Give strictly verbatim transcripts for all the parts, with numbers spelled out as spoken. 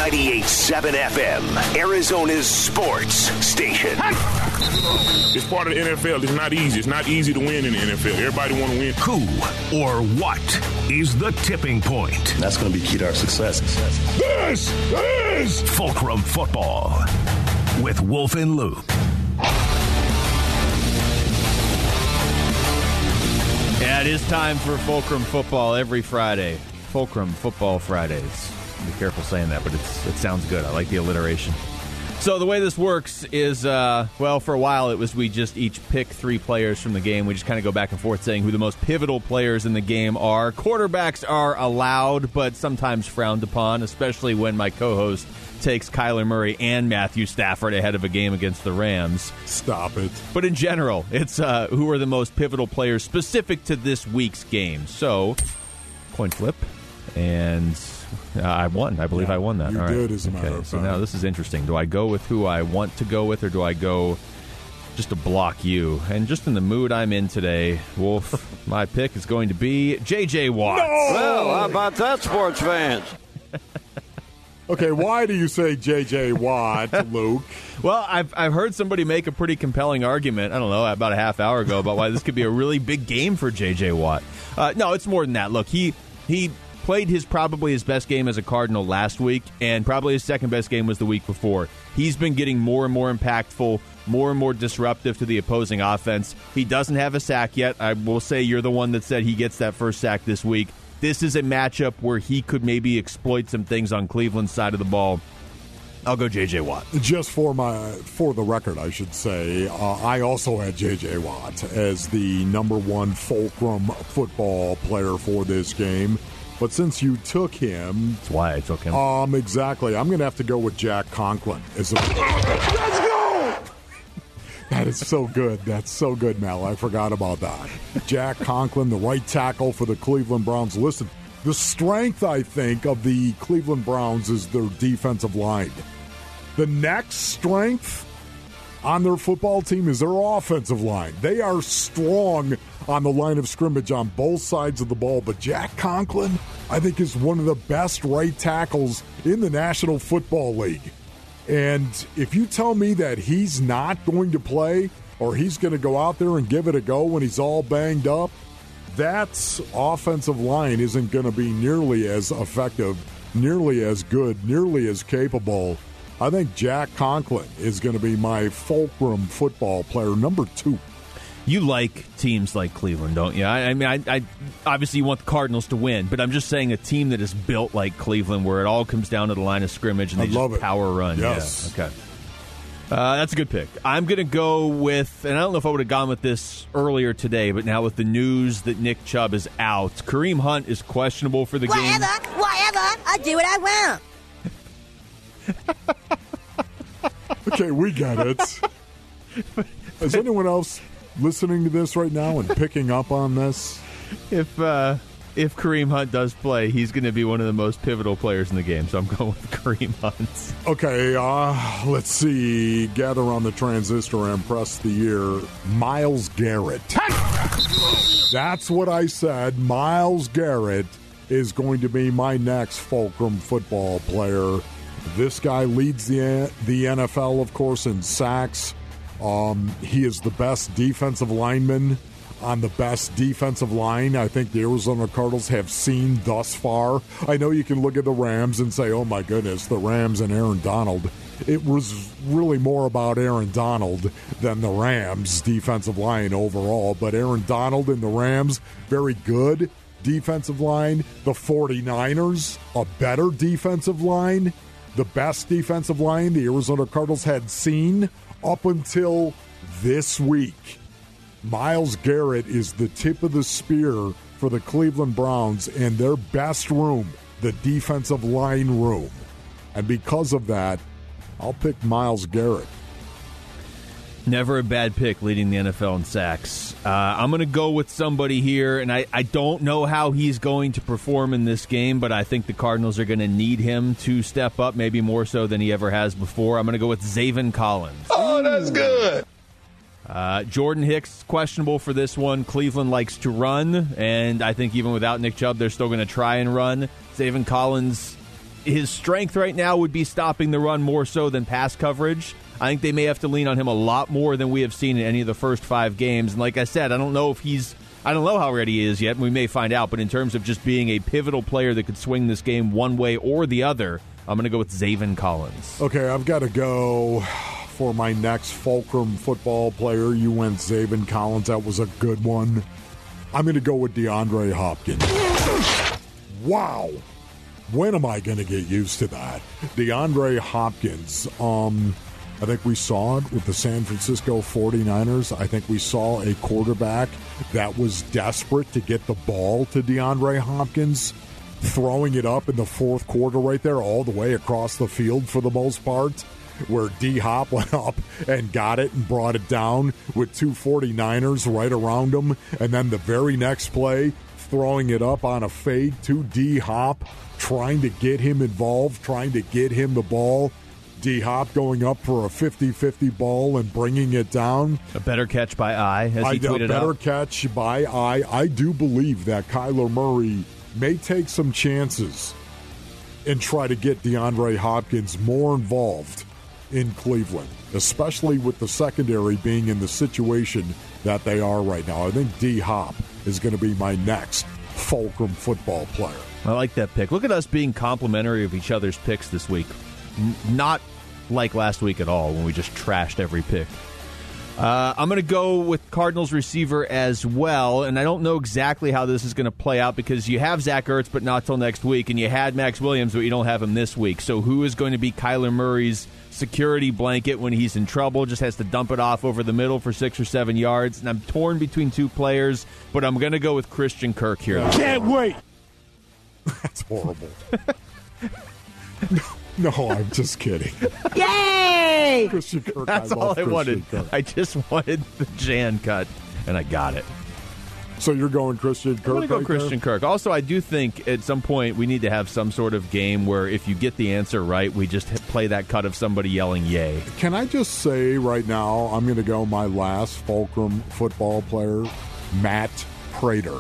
ninety-eight point seven F M, Arizona's sports station. It's part of the N F L. It's not easy. It's not easy to win in the N F L. Everybody want to win. Who or what is the tipping point? That's going to be key to our success. This is Fulcrum Football with Wolf and Luke. Yeah, it is time for Fulcrum Football every Friday. Fulcrum Football Fridays. Be careful saying that, but it's, it sounds good. I like the alliteration. So the way this works is, uh, well, for a while it was we just each pick three players from the game. We just kind of go back and forth saying who the most pivotal players in the game are. Quarterbacks are allowed, but sometimes frowned upon, especially when my co-host takes Kyler Murray and Matthew Stafford ahead of a game against the Rams. Stop it. But in general, it's uh, who are the most pivotal players specific to this week's game. So, coin flip, and uh, I won. I believe yeah, I won that. You All did, right. as a matter okay, of so fact. now this is interesting. Do I go with who I want to go with, or do I go just to block you? And just in the mood I'm in today, Wolf, my pick is going to be J J. Watt. No! Well, how about that, sports fans? Okay, why do you say J J. Watt, Luke? Well, I've I've heard somebody make a pretty compelling argument, I don't know, about a half hour ago about why this could be a really big game for J J. Watt. Uh, no, it's more than that. Look, he he played his probably his best game as a Cardinal last week, and probably his second best game was the week before. He's been getting more and more impactful, more and more disruptive to the opposing offense. He doesn't have a sack yet. I will say you're the one that said he gets that first sack this week. This is a matchup where he could maybe exploit some things on Cleveland's side of the ball. I'll go J J. Watt. Just for my for the record, I should say, uh, I also had J J. Watt as the number one Fulcrum football player for this game. But since you took him... That's why I took him. Um, exactly. I'm going to have to go with Jack Conklin. As a, Let's go! That is so good. That's so good, Mel. I forgot about that. Jack Conklin, the right tackle for the Cleveland Browns. Listen, the strength, I think, of the Cleveland Browns is their defensive line. The next strength on their football team is their offensive line. They are strong on the line of scrimmage on both sides of the ball. But Jack Conklin, I think, is one of the best right tackles in the National Football League. And if you tell me that he's not going to play or he's going to go out there and give it a go when he's all banged up, that offensive line isn't going to be nearly as effective, nearly as good, nearly as capable. I think Jack Conklin is going to be my Fulcrum football player number two. You like teams like Cleveland, don't you? I, I mean, I, I obviously you want the Cardinals to win, but I'm just saying a team that is built like Cleveland, where it all comes down to the line of scrimmage and they I just love it. power run. Yes. Yeah. Okay. Uh, that's a good pick. I'm going to go with, and I don't know if I would have gone with this earlier today, but now with the news that Nick Chubb is out, Kareem Hunt is questionable for the whatever, game. Whatever, I do what I want. Okay, we get it. Is anyone else listening to this right now and picking up on this? If uh, if Kareem Hunt does play, he's going to be one of the most pivotal players in the game, so I'm going with Kareem Hunt. Okay, uh, let's see. Gather on the transistor and press the ear. Myles Garrett. That's what I said. Myles Garrett is going to be my next Fulcrum football player. This guy leads the the N F L, of course, in sacks. Um, he is the best defensive lineman on the best defensive line I think the Arizona Cardinals have seen thus far. I know you can look at the Rams and say, oh my goodness, the Rams and Aaron Donald. It was really more about Aaron Donald than the Rams' defensive line overall. But Aaron Donald and the Rams, very good defensive line. The 49ers, a better defensive line. The best defensive line the Arizona Cardinals had seen up until this week. Myles Garrett is the tip of the spear for the Cleveland Browns and their best room, the defensive line room. And because of that, I'll pick Myles Garrett. Never a bad pick leading the N F L in sacks. Uh, I'm going to go with somebody here, and I, I don't know how he's going to perform in this game, but I think the Cardinals are going to need him to step up, maybe more so than he ever has before. I'm going to go with Zaven Collins. Oh, that's good. Uh, Jordan Hicks, questionable for this one. Cleveland likes to run, and I think even without Nick Chubb, they're still going to try and run. Zaven Collins his strength right now would be stopping the run more so than pass coverage. I think they may have to lean on him a lot more than we have seen in any of the first five games. And like I said, I don't know if he's I don't know how ready he is yet, and we may find out. But in terms of just being a pivotal player that could swing this game one way or the other, I'm going to go with Zaven Collins. Okay, I've got to go for my next Fulcrum football player. You went Zaven Collins. That was a good one. I'm going to go with DeAndre Hopkins. Wow. When am I going to get used to that? DeAndre Hopkins. Um, I think we saw it with the San Francisco forty-niners. I think we saw a quarterback that was desperate to get the ball to DeAndre Hopkins, throwing it up in the fourth quarter right there all the way across the field for the most part, where D-Hop went up and got it and brought it down with two forty-niners right around him. And then the very next play, throwing it up on a fade to D-Hop, trying to get him involved, trying to get him the ball. D-Hop going up for a fifty-fifty ball and bringing it down. A better catch by I, as he I, tweeted A better out. catch by I. I do believe that Kyler Murray may take some chances and try to get DeAndre Hopkins more involved in Cleveland, especially with the secondary being in the situation that they are right now. I think D-Hop is going to be my next Fulcrum football player. I like that pick. Look at us being complimentary of each other's picks this week. N- not like last week at all when we just trashed every pick. Uh, I'm going to go with Cardinals receiver as well, and I don't know exactly how this is going to play out because you have Zach Ertz, but not till next week, and you had Max Williams, but you don't have him this week. So who is going to be Kyler Murray's security blanket when he's in trouble? Just has to dump it off over the middle for six or seven yards, and I'm torn between two players, but I'm going to go with Christian Kirk here. Can't wait. That's horrible. No, I'm just kidding. Yay! Christian Kirk. That's I all I Christian wanted. Kirk. I just wanted the Jan cut, and I got it. So you're going Christian Kirk? I'm going to go right Christian there? Kirk. Also, I do think at some point we need to have some sort of game where if you get the answer right, we just hit play that cut of somebody yelling yay. Can I just say right now, I'm going to go my last Fulcrum football player, Matt Prater.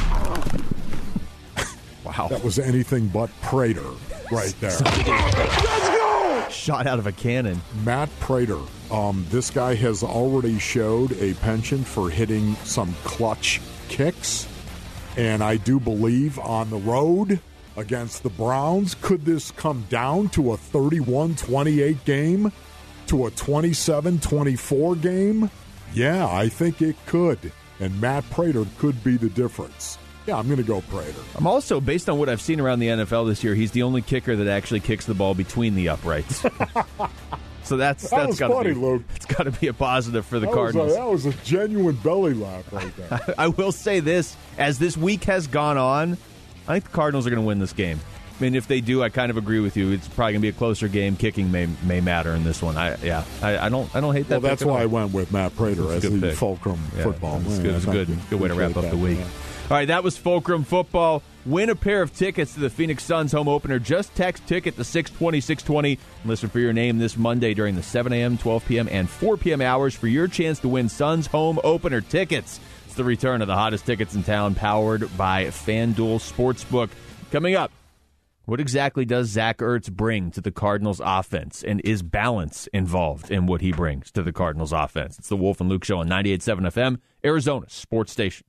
Wow. That was anything but Prater right there. Shot out of a cannon. Matt Prater. Um, this guy has already showed a penchant for hitting some clutch kicks. And I do believe on the road against the Browns, could this come down to a thirty-one twenty-eight game? To a twenty-seven twenty-four game? Yeah, I think it could. And Matt Prater could be the difference. Yeah, I'm going to go Prater. I'm also, based on what I've seen around the N F L this year, he's the only kicker that actually kicks the ball between the uprights. So that's That that's was got to funny, be Luke. it's got to be a positive for the That Cardinals. Was a, that was a genuine belly laugh right there. I will say this: as this week has gone on, I think the Cardinals are going to win this game. I mean, if they do, I kind of agree with you. It's probably going to be a closer game. Kicking may may matter in this one. I yeah, I, I don't I don't hate that. Well, that's pick at why I all. went with Matt Prater That's as a good the pick. Fulcrum Yeah, football. It's Yeah, good. It's thank good. you. Good way to wrap up Appreciate the that, week. yeah. All right, that was Fulcrum football. Win a pair of tickets to the Phoenix Suns home opener. Just text ticket to six twenty, six twenty. Listen for your name this Monday during the seven a.m., twelve p.m., and four p.m. hours for your chance to win Suns home opener tickets. It's the return of the hottest tickets in town, powered by FanDuel Sportsbook. Coming up, what exactly does Zach Ertz bring to the Cardinals offense, and is balance involved in what he brings to the Cardinals offense? It's the Wolf and Luke Show on ninety-eight point seven F M, Arizona Sports Station.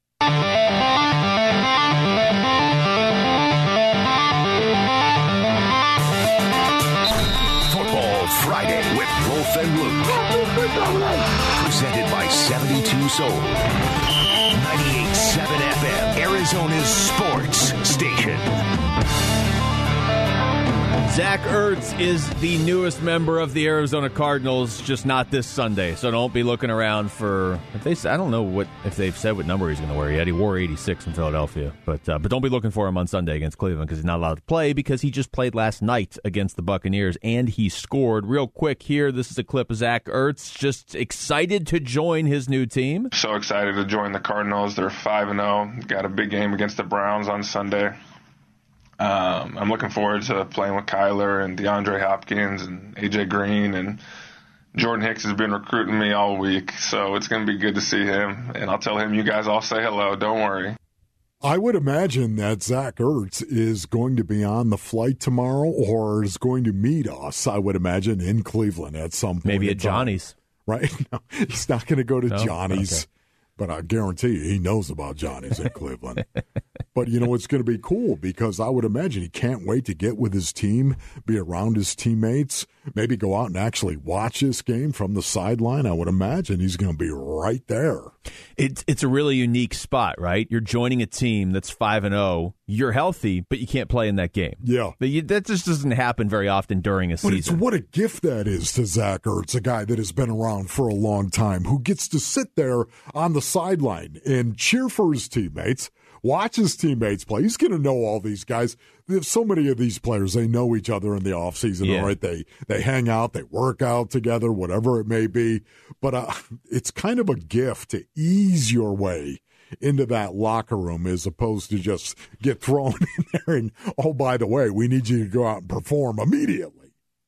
Football Friday with Wolf and Luke. Presented by seventy-two Sold. ninety-eight point seven F M, Arizona's sports station. Zach Ertz is the newest member of the Arizona Cardinals, just not this Sunday. So don't be looking around for. If they, I don't know what if they've said what number he's going to wear yet. He wore eighty-six in Philadelphia, but uh, but don't be looking for him on Sunday against Cleveland because he's not allowed to play because he just played last night against the Buccaneers and he scored. Real quick here, this is a clip of Zach Ertz just excited to join his new team. So excited to join the Cardinals. They're five and zero. Got a big game against the Browns on Sunday. Um, I'm looking forward to playing with Kyler and DeAndre Hopkins and A J Green, and Jordan Hicks has been recruiting me all week, so it's going to be good to see him. And I'll tell him you guys all say hello. Don't worry. I would imagine that Zach Ertz is going to be on the flight tomorrow or is going to meet us, I would imagine, in Cleveland at some point. Maybe at Johnny's. Right? No, he's not going to go to no? Johnny's, okay. But I guarantee you he knows about Johnny's in Cleveland. But, you know, it's going to be cool because I would imagine he can't wait to get with his team, be around his teammates, maybe go out and actually watch this game from the sideline. I would imagine he's going to be right there. It's it's a really unique spot, right? You're joining a team that's five and oh. You're healthy, but you can't play in that game. Yeah. That just doesn't happen very often during a but season. It's what a gift that is to Zach Ertz, a guy that has been around for a long time, who gets to sit there on the sideline and cheer for his teammates, watch his teammates play. He's going to know all these guys. There's so many of these players, they know each other in the offseason, yeah. all right? They, they hang out, they work out together, whatever it may be. But uh, it's kind of a gift to ease your way into that locker room as opposed to just get thrown in there and, oh, by the way, we need you to go out and perform immediately.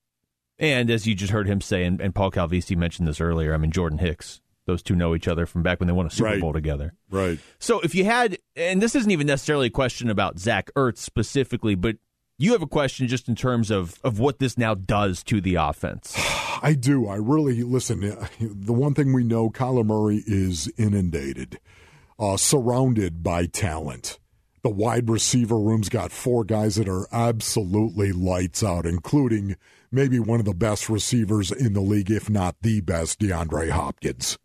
And as you just heard him say, and, and Paul Calvisi mentioned this earlier, I mean, Jordan Hicks, those two know each other from back when they won a Super right. Bowl together. Right. So if you had, and this isn't even necessarily a question about Zach Ertz specifically, but you have a question just in terms of, of what this now does to the offense. I do. I really, listen, the one thing we know, Kyler Murray is inundated. Uh, surrounded by talent. The wide receiver room's got four guys that are absolutely lights out, including maybe one of the best receivers in the league, if not the best, DeAndre Hopkins.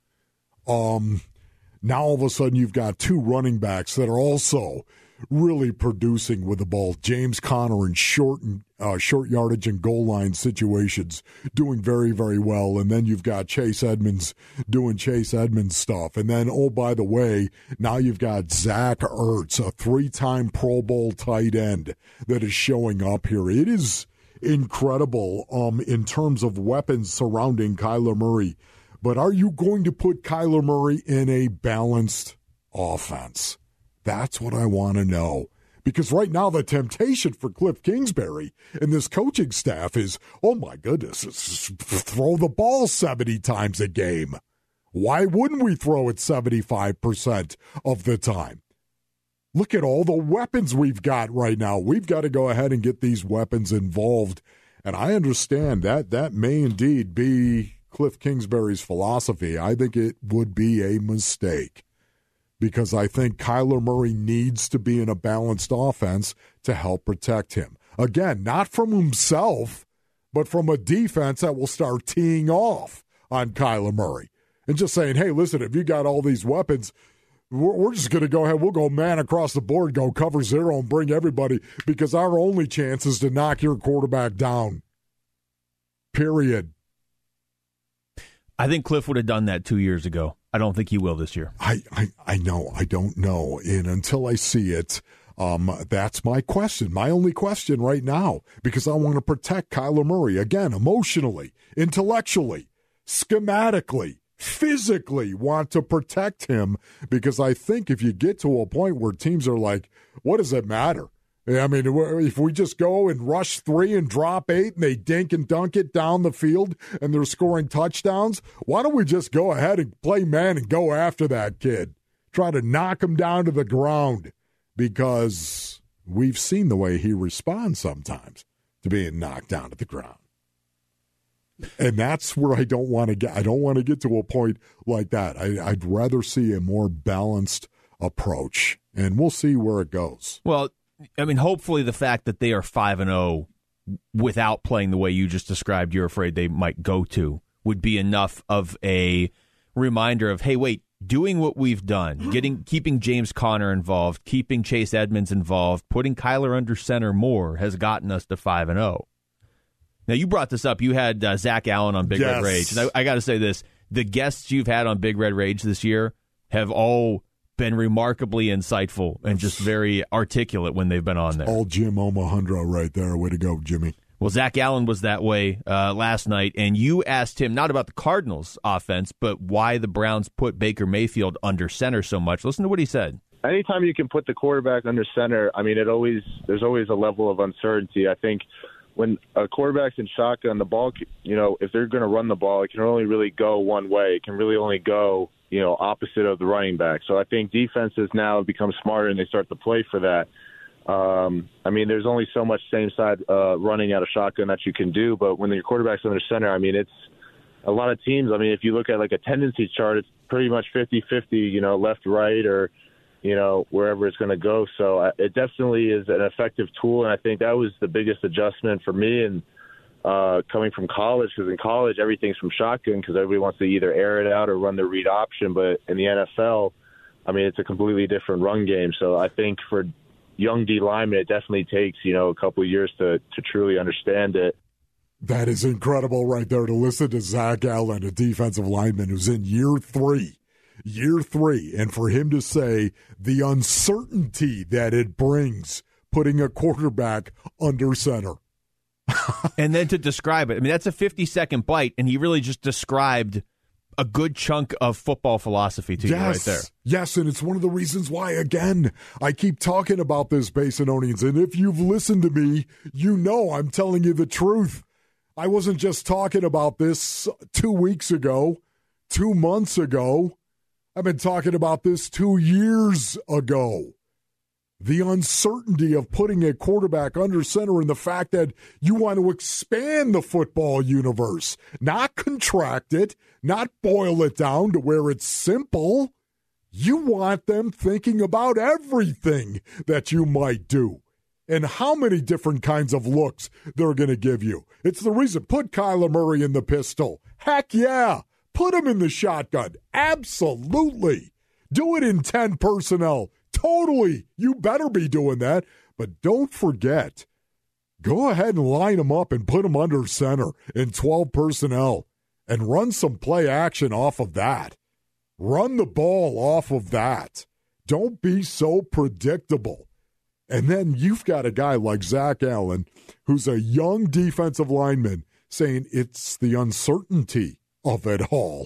Um, now all of a sudden you've got two running backs that are also really producing with the ball. James Conner in short and uh, short yardage and goal line situations doing very, very well. And then you've got Chase Edmonds doing Chase Edmonds stuff. And then, oh, by the way, now you've got Zach Ertz, a three-time Pro Bowl tight end that is showing up here. It is incredible um, in terms of weapons surrounding Kyler Murray. But are you going to put Kyler Murray in a balanced offense? That's what I want to know. Because right now the temptation for Cliff Kingsbury and this coaching staff is, oh my goodness, throw the ball seventy times a game. Why wouldn't we throw it seventy-five percent of the time? Look at all the weapons we've got right now. We've got to go ahead and get these weapons involved. And I understand that that may indeed be Cliff Kingsbury's philosophy. I think it would be a mistake. Because I think Kyler Murray needs to be in a balanced offense to help protect him. Again, not from himself, but from a defense that will start teeing off on Kyler Murray. And just saying, hey, listen, if you got all these weapons, we're, we're just going to go ahead. We'll go man across the board, go cover zero, and bring everybody because our only chance is to knock your quarterback down. Period. I think Cliff would have done that two years ago. I don't think he will this year. I, I, I know. I don't know. And until I see it, um, that's my question, my only question right now, because I want to protect Kyler Murray, again, emotionally, intellectually, schematically, physically want to protect him because I think if you get to a point where teams are like, what does it matter? I mean, if we just go and rush three and drop eight and they dink and dunk it down the field and they're scoring touchdowns, why don't we just go ahead and play man and go after that kid? Try to knock him down to the ground because we've seen the way he responds sometimes to being knocked down to the ground. And that's where I don't want to get. I don't want to get to a point like that. I, I'd rather see a more balanced approach, and we'll see where it goes. Well, I mean, hopefully the fact that they are five and oh without playing the way you just described you're afraid they might go to would be enough of a reminder of, hey, wait, doing what we've done, getting keeping James Conner involved, keeping Chase Edmonds involved, putting Kyler under center more has gotten us to five and oh. Now, you brought this up. You had uh, Zach Allen on Big yes. Red Rage. And I, I got to say this. The guests you've had on Big Red Rage this year have all been remarkably insightful and just very articulate when they've been on there. All Jim Omohundro right there. Way to go, Jimmy. Well, Zach Allen was that way uh, last night, and you asked him not about the Cardinals' offense, but why the Browns put Baker Mayfield under center so much. Listen to what he said. Anytime you can put the quarterback under center, I mean, it always there's always a level of uncertainty. I think when a quarterback's in shotgun, the ball, you know, if they're going to run the ball, it can only really go one way. It can really only go you know, opposite of the running back. So I think defenses now have become smarter and they start to play for that. Um, I mean, there's only so much same side uh, running out of shotgun that you can do, but when your quarterback's under center, I mean, it's a lot of teams. I mean, if you look at like a tendency chart, it's pretty much fifty-fifty, you know, left, right, or, you know, wherever it's going to go. So it definitely is an effective tool, and I think that was the biggest adjustment for me and uh, coming from college, because in college everything's from shotgun because everybody wants to either air it out or run the read option, but in the N F L, I mean, it's a completely different run game. So I think for young D linemen, it definitely takes, you know, a couple of years to, to truly understand it. That is incredible right there to listen to Zach Allen, a defensive lineman who's in year three. Year three. And for him to say the uncertainty that it brings putting a quarterback under center. And then to describe it. I mean, that's a fifty-second bite, and he really just described a good chunk of football philosophy to yes, you right there. Yes, and it's one of the reasons why, again, I keep talking about this, Basinonians. And if you've listened to me, you know I'm telling you the truth. I wasn't just talking about this two weeks ago, two months ago. I've been talking about this two years ago. The uncertainty of putting a quarterback under center and the fact that you want to expand the football universe, not contract it, not boil it down to where it's simple. You want them thinking about everything that you might do and how many different kinds of looks they're going to give you. It's the reason. Put Kyler Murray in the pistol. Heck yeah. Put him in the shotgun. Absolutely. Do it in ten personnel. Totally. You better be doing that. But don't forget, go ahead and line them up and put them under center in twelve personnel and run some play action off of that. Run the ball off of that. Don't be so predictable. And then you've got a guy like Zach Allen, who's a young defensive lineman, saying it's the uncertainty of it all.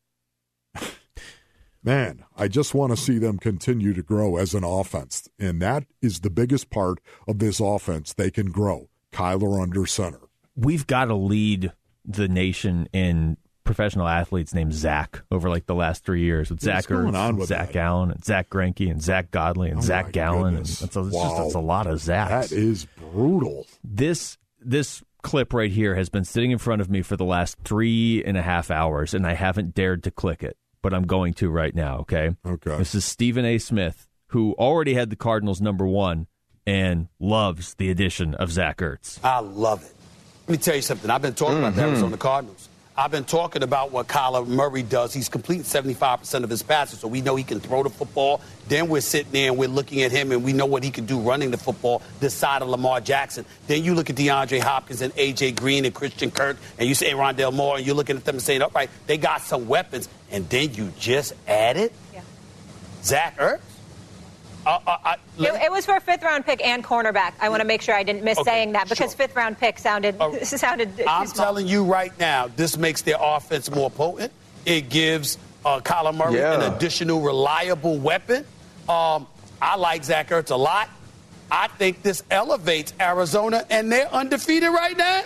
Man, I just want to see them continue to grow as an offense. And that is the biggest part of this offense. They can grow. Kyler under center. We've got to lead the nation in professional athletes named Zach over like the last three years with Zach Ertz, Zach that? Allen, and Zach Greinke, and Zach Godley, and oh Zach Gallen. And that's, a, it's, wow. just, that's a lot of Zachs. That is brutal. This this clip right here has been sitting in front of me for the last three and a half hours, and I haven't dared to click it. But I'm going to right now, okay? Okay. This is Stephen A. Smith, who already had the Cardinals number one and loves the addition of Zach Ertz. I love it. Let me tell you something. I've been talking mm-hmm. about the Arizona Cardinals. I've been talking about what Kyler Murray does. He's completing seventy-five percent of his passes, so we know he can throw the football. Then we're sitting there and we're looking at him, and we know what he can do running the football this side of Lamar Jackson. Then you look at DeAndre Hopkins and A J Green and Christian Kirk, and you say Rondale Moore, and you're looking at them and saying, all right, they got some weapons. And then you just added yeah. Zach Ertz? Uh, uh, uh, it, it was for a fifth-round pick and cornerback. I want to make sure I didn't miss okay, saying that because sure. fifth-round pick sounded uh, sounded. I'm small. telling you right now, this makes their offense more potent. It gives uh, Kyler Murray yeah. an additional reliable weapon. Um, I like Zach Ertz a lot. I think this elevates Arizona, and they're undefeated right now.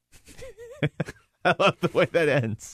I love the way that ends.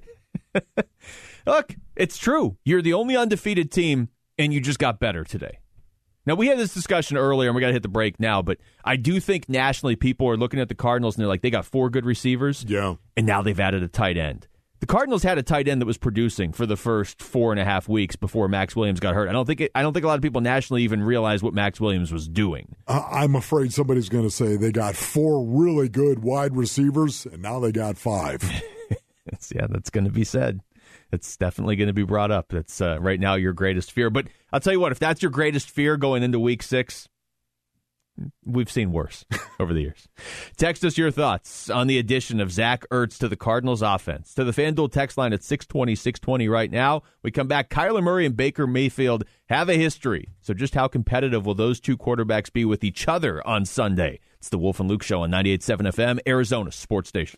Look, it's true. You're the only undefeated team, and you just got better today. Now, we had this discussion earlier, and we got to hit the break now, but I do think nationally people are looking at the Cardinals, and they're like, they got four good receivers, yeah, and now they've added a tight end. The Cardinals had a tight end that was producing for the first four and a half weeks before Max Williams got hurt. I don't think it, I don't think a lot of people nationally even realize what Max Williams was doing. Uh, I'm afraid somebody's going to say they got four really good wide receivers, and now they got five. Yeah, that's going to be said. It's definitely going to be brought up. That's uh, right now your greatest fear. But I'll tell you what, if that's your greatest fear going into week six, we've seen worse over the years. Text us your thoughts on the addition of Zach Ertz to the Cardinals offense. To the FanDuel text line at six twenty, six twenty right now. We come back. Kyler Murray and Baker Mayfield have a history. So just how competitive will those two quarterbacks be with each other on Sunday? It's the Wolf and Luke Show on ninety-eight point seven F M, Arizona Sports Station.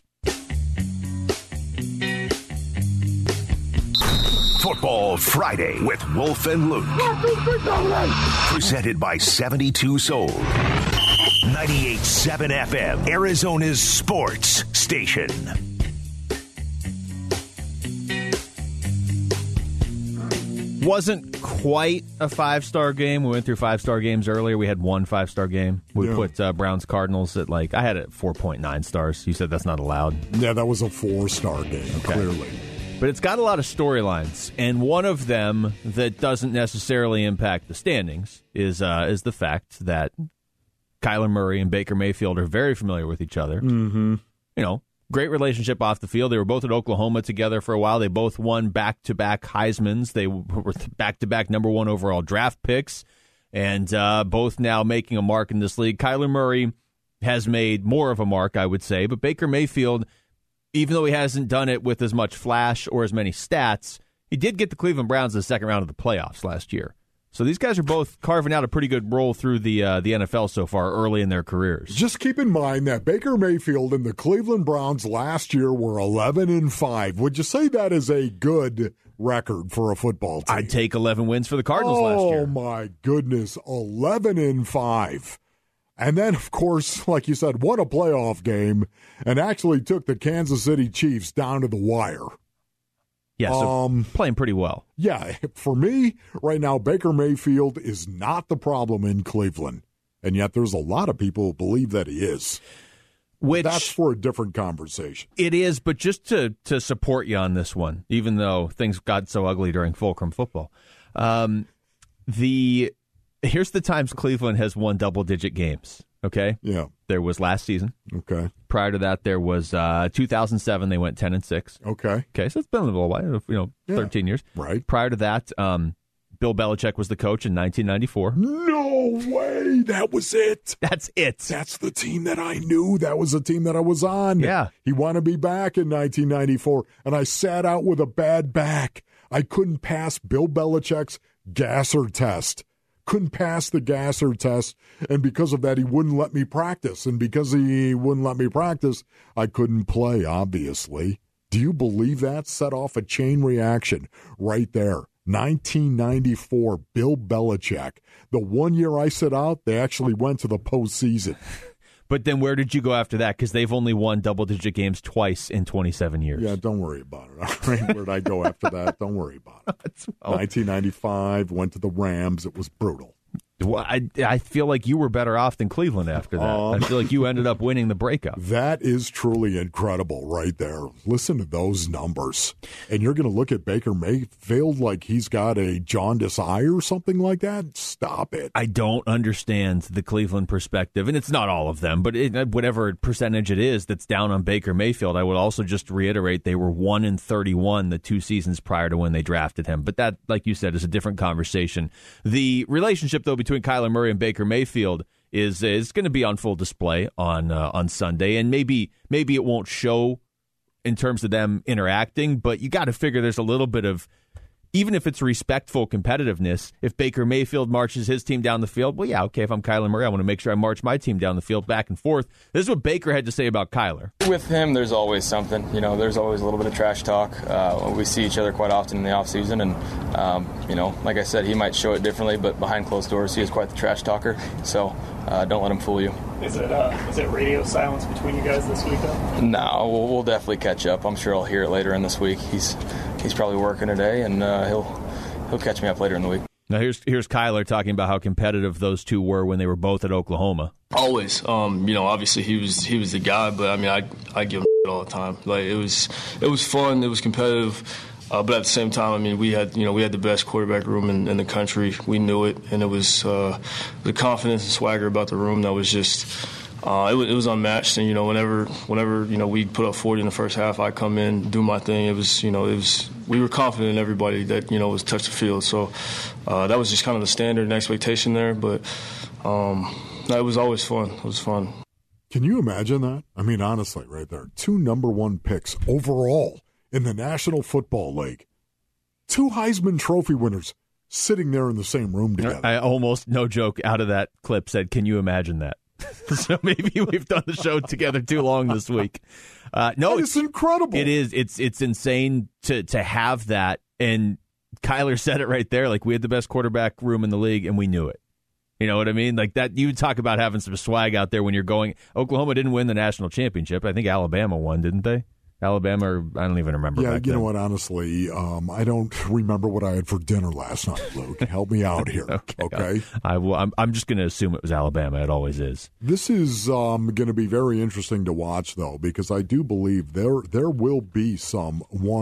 Football Friday with Wolf and Luke. Presented by seventy-two Sold. ninety-eight point seven F M, Arizona's sports station. wasn't quite a five-star game. We went through five-star games earlier. We had one five-star game. We Yeah. put uh, Browns-Cardinals at, like, I had it at four point nine stars. You said that's not allowed. Yeah, that was a four-star game, Okay. clearly. But it's got a lot of storylines, and one of them that doesn't necessarily impact the standings is uh, is the fact that Kyler Murray and Baker Mayfield are very familiar with each other. Mm-hmm. You know, great relationship off the field. They were both at Oklahoma together for a while. They both won back-to-back Heismans. They were back-to-back number one overall draft picks, and uh, both now making a mark in this league. Kyler Murray has made more of a mark, I would say, but Baker Mayfield, even though he hasn't done it with as much flash or as many stats, he did get the Cleveland Browns in the second round of the playoffs last year. So these guys are both carving out a pretty good role through the uh, the N F L so far early in their careers. Just keep in mind that Baker Mayfield and the Cleveland Browns last year were eleven and five. Would you say that is a good record for a football team? I'd take eleven wins for the Cardinals oh, last year. Oh, my goodness. eleven and five. And then, of course, like you said, won a playoff game and actually took the Kansas City Chiefs down to the wire. Yeah, so um, playing pretty well. Yeah, for me, right now, Baker Mayfield is not the problem in Cleveland. And yet there's a lot of people who believe that he is. Which That's for a different conversation. It is, but just to, to support you on this one, even though things got so ugly during Fulcrum football, um, the here's the times Cleveland has won double-digit games, okay? Yeah. There was last season. Okay. Prior to that, there was uh, two thousand seven. They went ten and six. Okay. Okay, so it's been a little while, you know, Yeah. thirteen years. Right. Prior to that, um, Bill Belichick was the coach in nineteen ninety-four. No way. That was it. That's it. That's the team that I knew. That was the team that I was on. Yeah. He wanted me back in nineteen ninety-four, and I sat out with a bad back. I couldn't pass Bill Belichick's gasser test. Couldn't pass the gasser test, and because of that, he wouldn't let me practice. And because he wouldn't let me practice, I couldn't play, obviously. Do you believe that? Set off a chain reaction right there. nineteen ninety-four, Bill Belichick. The one year I sit out, they actually went to the postseason. But then where did you go after that? Because they've only won double-digit games twice in twenty-seven years. Yeah, don't worry about it. All right, where'd I go after that? Don't worry about it. well, nineteen ninety-five, went to the Rams. It was brutal. Well, I, I feel like you were better off than Cleveland after that. Um, I feel like you ended up winning the breakup. That is truly incredible right there. Listen to those numbers. And you're going to look at Baker Mayfield like he's got a jaundiced eye or something like that? Stop it. I don't understand the Cleveland perspective, and it's not all of them, but it, whatever percentage it is that's down on Baker Mayfield, I would also just reiterate they were one and thirty-one the two seasons prior to when they drafted him. But that, like you said, is a different conversation. The relationship, though, between Kyler Murray and Baker Mayfield is is going to be on full display on uh, on Sunday, and maybe maybe it won't show in terms of them interacting, but you got to figure there's a little bit of, even if it's respectful competitiveness, if Baker Mayfield marches his team down the field, well, yeah, okay, if I'm Kyler Murray, I want to make sure I march my team down the field back and forth. This is what Baker had to say about Kyler. With him, there's always something. You know, there's always a little bit of trash talk. Uh, we see each other quite often in the offseason, and, um, you know, like I said, he might show it differently, but behind closed doors, he is quite the trash talker. So uh, don't let him fool you. Is it uh, is it radio silence between you guys this week, though? No, we'll, we'll definitely catch up. I'm sure I'll hear it later in this week. He's he's probably working today, and uh, he'll he'll catch me up later in the week. Now here's here's Kyler talking about how competitive those two were when they were both at Oklahoma. Always, um, you know, obviously he was he was the guy, but I mean, I I give him all the time. Like it was it was fun, it was competitive, uh, but at the same time, I mean, we had you know we had the best quarterback room in, in the country. We knew it, and it was uh, the confidence and swagger about the room that was just. Uh, it, was, it was unmatched, and you know, whenever, whenever you know we put up forty in the first half, I come in, do my thing. It was, you know, it was. We were confident in everybody that you know was touch the field. So uh, that was just kind of the standard and expectation there. But um, no, it was always fun. It was fun. Can you imagine that? I mean, honestly, right there, two number one picks overall in the National Football League, two Heisman Trophy winners sitting there in the same room together. I almost, no joke, out of that clip said, "Can you imagine that?" So maybe we've done the show together too long this week. Uh, no, it's incredible. It is. It's it's insane to to have that. And Kyler said it right there. Like, we had the best quarterback room in the league, and we knew it. You know what I mean? Like that. You talk about having some swag out there when you're going. Oklahoma didn't win the national championship. I think Alabama won, didn't they? Alabama, or I don't even remember. Yeah, back you then. know what? Honestly, um, I don't remember what I had for dinner last night, Luke. Help me out here, okay? okay? I will. I'm, I'm just going to assume it was Alabama. It always is. This is um, going to be very interesting to watch, though, because I do believe there there will be some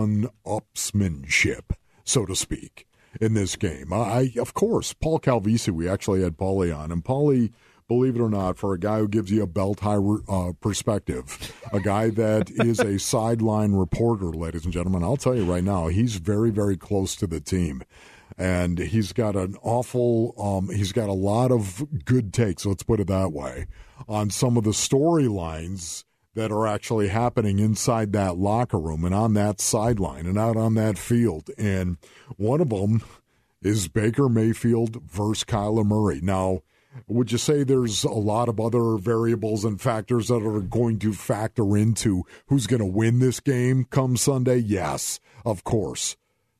one-upsmanship, so to speak, in this game. I, of course, Paul Calvisi. We actually had Paulie on, and Paulie, believe it or not, for a guy who gives you a belt-high uh, perspective, a guy that is a sideline reporter, ladies and gentlemen, I'll tell you right now, he's very, very close to the team. And he's got an awful, um, he's got a lot of good takes, let's put it that way, on some of the storylines that are actually happening inside that locker room and on that sideline and out on that field. And one of them is Baker Mayfield versus Kyler Murray. Now, would you say there's a lot of other variables and factors that are going to factor into who's going to win this game come Sunday? Yes, of course.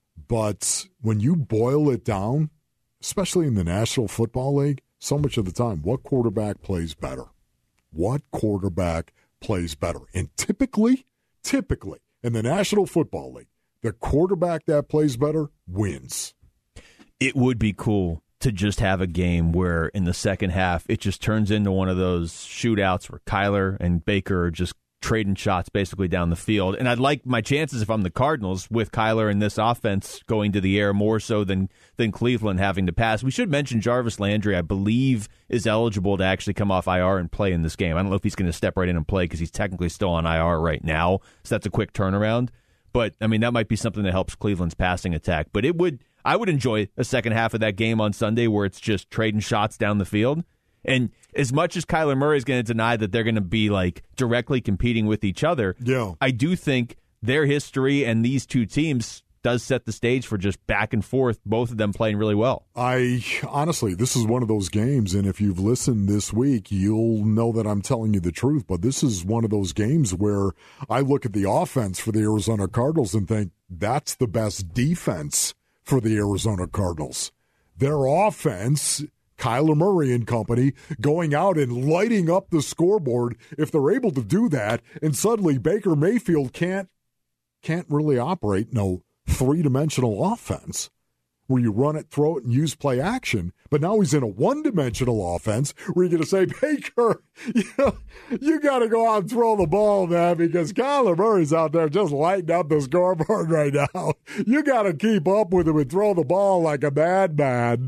But when you boil it down, especially in the National Football League, so much of the time, what quarterback plays better? What quarterback plays better? And typically, typically, in the National Football League, the quarterback that plays better wins. It would be cool to just have a game where in the second half it just turns into one of those shootouts where Kyler and Baker are just trading shots basically down the field. And I'd like my chances, if I'm the Cardinals, with Kyler and this offense going to the air more so than, than Cleveland having to pass. We should mention Jarvis Landry, I believe, is eligible to actually come off I R and play in this game. I don't know if he's going to step right in and play because he's technically still on I R right now, so that's a quick turnaround. But, I mean, that might be something that helps Cleveland's passing attack. But it would... I would enjoy a second half of that game on Sunday where it's just trading shots down the field. And as much as Kyler Murray is going to deny that they're going to be like directly competing with each other, yeah. I do think their history and these two teams does set the stage for just back and forth, both of them playing really well. I honestly, this is one of those games, and if you've listened this week, you'll know that I'm telling you the truth, but this is one of those games where I look at the offense for the Arizona Cardinals and think that's the best defense for the Arizona Cardinals. Their offense, Kyler Murray and company, going out and lighting up the scoreboard, if they're able to do that, and suddenly Baker Mayfield can't can't really operate no three-dimensional offense where you run it, throw it, and use play action. But now he's in a one-dimensional offense where you're going to say, Baker, you know, you got to go out and throw the ball, man, because Kyler Murray's out there just lighting up the scoreboard right now. You got to keep up with him and throw the ball like a madman.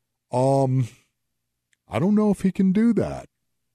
Um, I don't know if he can do that.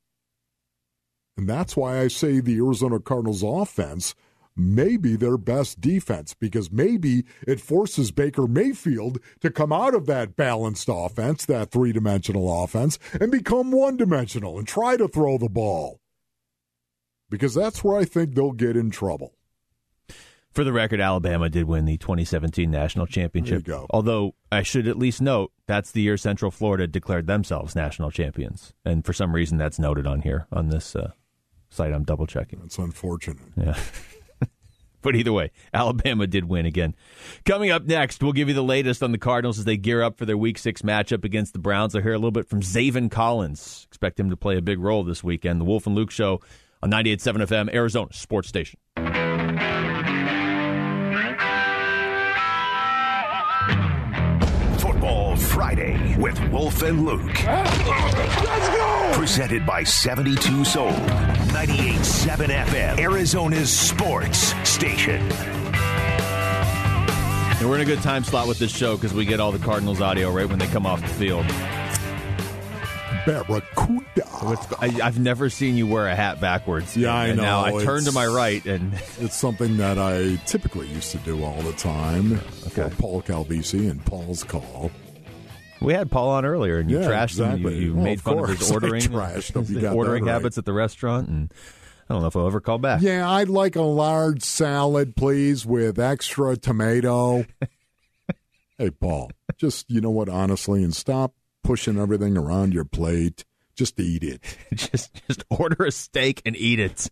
And that's why I say the Arizona Cardinals offense may be their best defense, because maybe it forces Baker Mayfield to come out of that balanced offense, that three-dimensional offense, and become one-dimensional and try to throw the ball. Because that's where I think they'll get in trouble. For the record, Alabama did win the twenty seventeen National Championship. There you go. Although I should at least note that's the year Central Florida declared themselves national champions. And for some reason that's noted on here, on this uh, site I'm double-checking. That's unfortunate. Yeah. But either way, Alabama did win again. Coming up next, we'll give you the latest on the Cardinals as they gear up for their Week six matchup against the Browns. I'll hear a little bit from Zaven Collins. Expect him to play a big role this weekend. The Wolf and Luke Show on ninety-eight point seven F M, Arizona Sports Station. Football Friday with Wolf and Luke. Let's go! Presented by seventy-two Soul. ninety-eight point seven F M, Arizona's sports station. And we're in a good time slot with this show because we get all the Cardinals audio right when they come off the field. Barracuda. I, I've never seen you wear a hat backwards. Yeah, I and know. Now I turn to my right, and it's something that I typically used to do all the time. Okay. For Paul Calvisi and Paul's call. We had Paul on earlier, and you yeah, trashed exactly. him. You, you well, made of fun course. of his ordering, trashed him. You got ordering that right. habits at the restaurant, and I don't know if I'll ever call back. Yeah, I'd like a large salad, please, with extra tomato. Hey, Paul, just, you know what, honestly, and stop pushing everything around your plate. Just eat it. just just order a steak and eat it.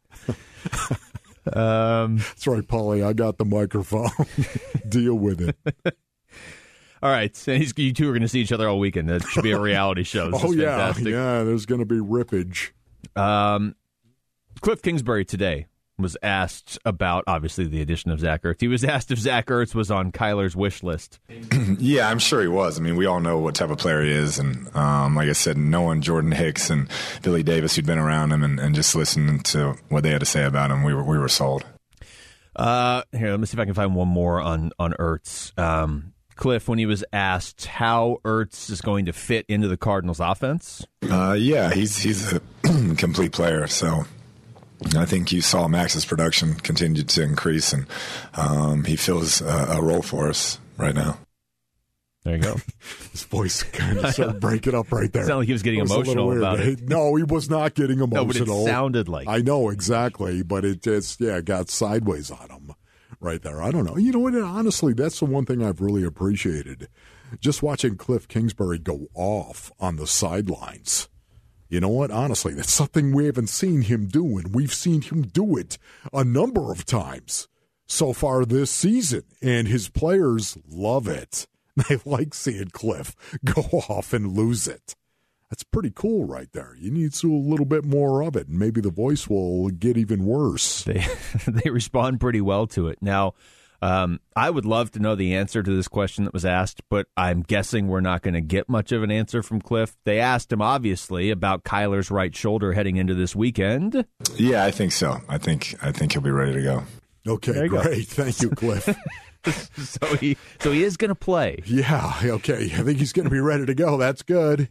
um, That's right, Paulie. I got the microphone. Deal with it. All right. So he's, you two are going to see each other all weekend. That should be a reality show. This oh, is yeah. fantastic. Yeah, there's going to be rippage. Um, Cliff Kingsbury today was asked about, obviously, the addition of Zach Ertz. He was asked if Zach Ertz was on Kyler's wish list. Yeah, I'm sure he was. I mean, we all know what type of player he is. And um, like I said, knowing Jordan Hicks and Billy Davis, who'd been around him, and, and just listening to what they had to say about him, we were we were sold. Uh, here, let me see if I can find one more on, on Ertz. Um, Cliff, when he was asked how Ertz is going to fit into the Cardinals offense? Uh, yeah, he's, he's a complete player, so... I think you saw Max's production continue to increase, and um, he fills a, a role for us right now. There you go. His voice kind of started breaking up right there. It sounded like he was getting was emotional about it. No, he was not getting emotional. No, but it sounded like. I know, exactly, but it just, yeah, got sideways on him right there. I don't know. You know what? Honestly, that's the one thing I've really appreciated. Just watching Cliff Kingsbury go off on the sidelines. You know what? Honestly, that's something we haven't seen him do, and we've seen him do it a number of times so far this season, and his players love it. They like seeing Cliff go off and lose it. That's pretty cool right there. You need to do a little bit more of it, and maybe the voice will get even worse. They, they respond pretty well to it. Now, Um, I would love to know the answer to this question that was asked, but I'm guessing we're not going to get much of an answer from Cliff. They asked him, obviously, about Kyler's right shoulder heading into this weekend. Yeah, I think so. I think I think he'll be ready to go. Okay, great. Go. Thank you, Cliff. so he so he is going to play. Yeah, okay. I think he's going to be ready to go. That's good.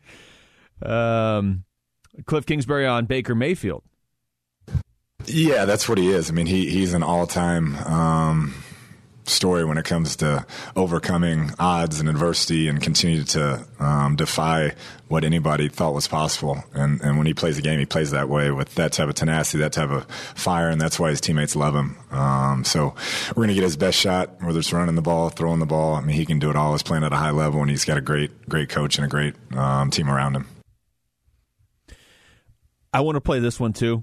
Um, Cliff Kingsbury on Baker Mayfield. Yeah, that's what he is. I mean, he he's an all-time um, story when it comes to overcoming odds and adversity and continue to um, defy what anybody thought was possible. And, and when he plays the game, he plays that way with that type of tenacity, that type of fire, and that's why his teammates love him. Um, so we're going to get his best shot, whether it's running the ball, throwing the ball. I mean, he can do it all. He's playing at a high level, and he's got a great, great coach and a great um, team around him. I want to play this one, too.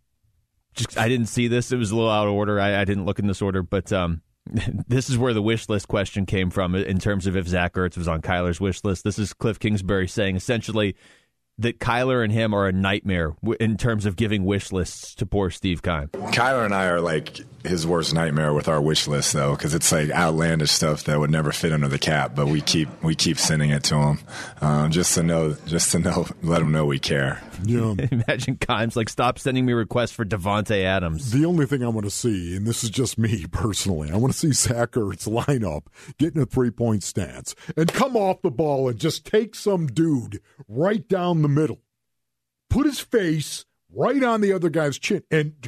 Just I didn't see this. It was a little out of order. I, I didn't look in this order, but um, this is where the wish list question came from in terms of if Zach Ertz was on Kyler's wish list. This is Cliff Kingsbury saying essentially that Kyler and him are a nightmare in terms of giving wish lists to poor Steve Keim. Kyler and I are like his worst nightmare with our wish list, though, because it's like outlandish stuff that would never fit under the cap. But we keep we keep sending it to him um, just to know, just to know, let him know we care. Yeah. Imagine Keim's like, stop sending me requests for Devontae Adams. The only thing I want to see, and this is just me personally, I want to see Zach Ertz line up, get in a three-point stance, and come off the ball and just take some dude right down the middle, put his face right on the other guy's chin, and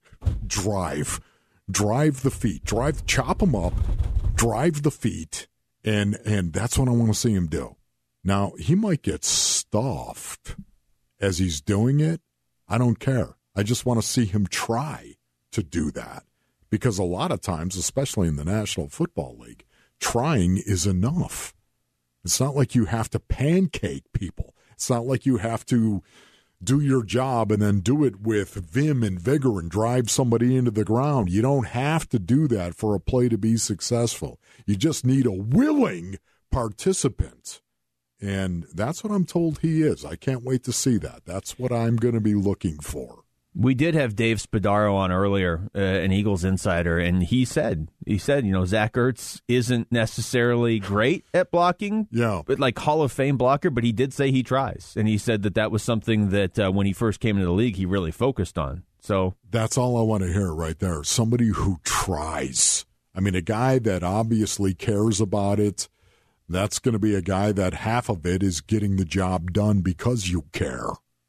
drive. Drive the feet. Drive, chop him up, drive the feet, and and that's what I want to see him do. Now, he might get stuffed as he's doing it. I don't care. I just want to see him try to do that, because a lot of times, especially in the National Football League, trying is enough. It's not like you have to pancake people. It's not like you have to do your job and then do it with vim and vigor and drive somebody into the ground. You don't have to do that for a play to be successful. You just need a willing participant. And that's what I'm told he is. I can't wait to see that. That's what I'm going to be looking for. We did have Dave Spadaro on earlier, uh, an Eagles insider, and he said, he said, you know, Zach Ertz isn't necessarily great at blocking, yeah, but like Hall of Fame blocker, but he did say he tries. And he said that that was something that uh, when he first came into the league, he really focused on. So that's all I want to hear right there. Somebody who tries. I mean, a guy that obviously cares about it. That's going to be a guy that half of it is getting the job done because you care.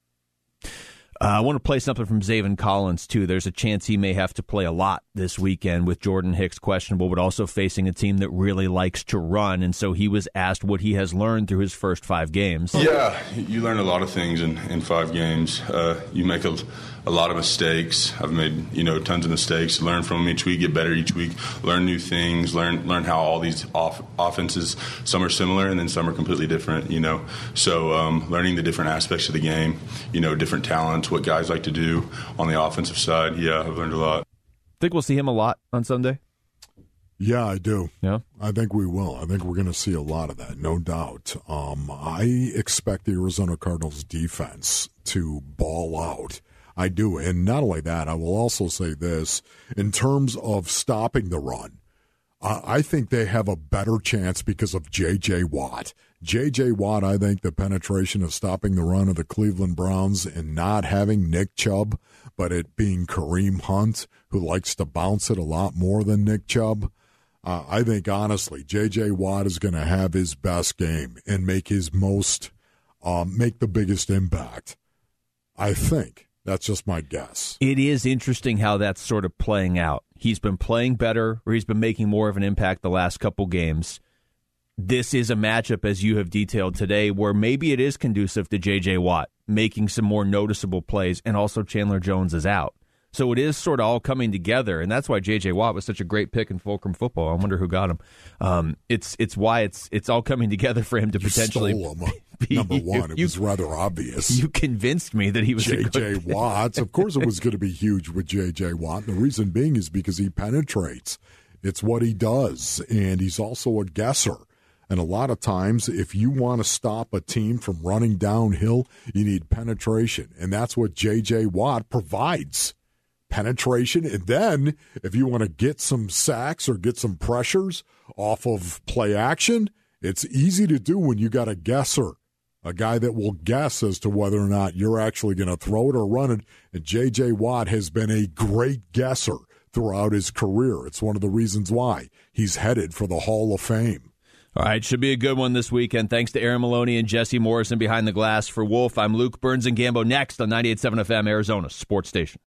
Uh, I want to play something from Zaven Collins, too. There's a chance he may have to play a lot this weekend with Jordan Hicks questionable, but also facing a team that really likes to run. And so he was asked what he has learned through his first five games. Yeah, you learn a lot of things in, in five games. Uh, you make a, a lot of mistakes. I've made, you know, tons of mistakes. Learn from them each week, get better each week, learn new things, learn learn how all these off, offenses, some are similar and then some are completely different, you know. So um, learning the different aspects of the game, you know, different talents, what guys like to do on the offensive side. Yeah, I've learned a lot. Think we'll see him a lot on Sunday? Yeah, I do. Yeah, I think we will. I think we're going to see a lot of that, no doubt. Um, I expect the Arizona Cardinals defense to ball out. I do. And not only that, I will also say this. In terms of stopping the run, uh, I think they have a better chance because of J J. Watt. J J. Watt, I think the penetration of stopping the run of the Cleveland Browns and not having Nick Chubb, but it being Kareem Hunt, who likes to bounce it a lot more than Nick Chubb, uh, I think, honestly, J J. Watt is going to have his best game and make his most, um, make the biggest impact. I think. That's just my guess. It is interesting how that's sort of playing out. He's been playing better, or he's been making more of an impact the last couple games. This is a matchup, as you have detailed today, where maybe it is conducive to J J. Watt making some more noticeable plays, and also Chandler Jones is out. So it is sort of all coming together, and that's why J J. Watt was such a great pick in Fulcrum football. I wonder who got him. Um, it's it's why it's it's all coming together for him to you potentially stole him. Be, Number one, it you, was rather obvious. You convinced me that he was J J. a good Watt. Of course, it was going to be huge with J J. Watt. And the reason being is because he penetrates. It's what he does, and he's also a guesser. And a lot of times, if you want to stop a team from running downhill, you need penetration, and that's what J J. Watt provides. Penetration, and then if you want to get some sacks or get some pressures off of play action, it's easy to do when you got a guesser, a guy that will guess as to whether or not you're actually going to throw it or run it. And J J. Watt has been a great guesser throughout his career. It's one of the reasons why he's headed for the Hall of Fame. All right, should be a good one this weekend. Thanks to Aaron Maloney and Jesse Morrison behind the glass. For Wolf, I'm Luke Burns and Gambo. Next on ninety-eight point seven F M, Arizona Sports Station.